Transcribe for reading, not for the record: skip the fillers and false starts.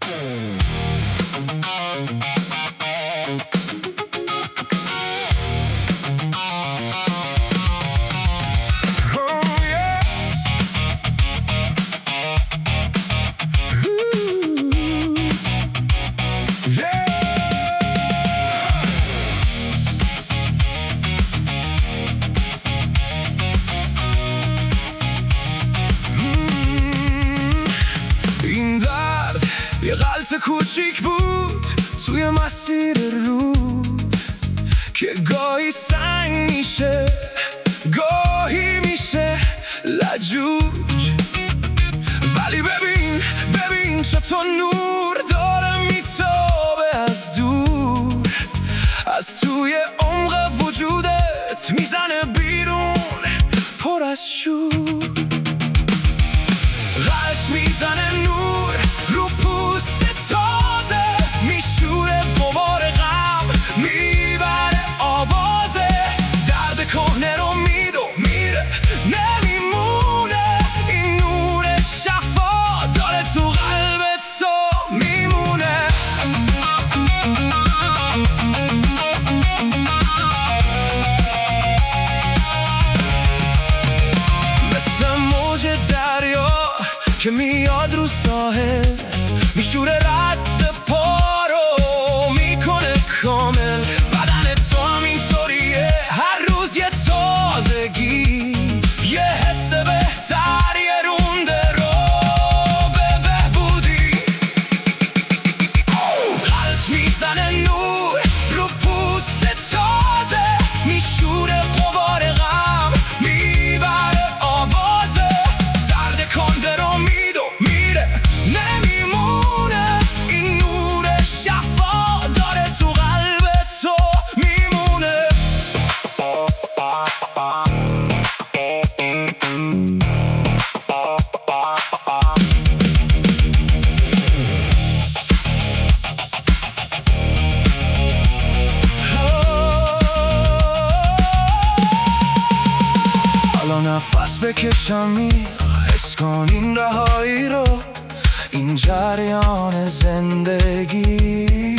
این درد یه غلط کوچیک بود توی مسیر رود که گاهی سنگ میشه، گاهی میشه لجوج. ولی ببین چطور نور داره میتابه از دور، از توی عمق وجودت میزنه بیرون پر از شور. غلط میزنه نور رو پوست تازه، میشوره غبار غم، میبره آوازه. درد کهنه رو میدو میره نمیمونه، این نور شفا داره تو قلب تو میمونه. مثل موج دریا که میاد رو ساحل، میشوره رد پا رو میکنه کامل. بدن تو هم اینطوریه، هر روز یه تازگی، یه حس بهتر، یه رونده رو به بهبودی. غلط میزنه نور رو پوست تازه، میشوره غبار غم، میبره آوازه. درد کنده رو میدو میره نمیمونه، این نور شفا داره تو قلب تو میمونه. حالا نفس بکشم، حس کن این رهایی رو، این جریان زندگی.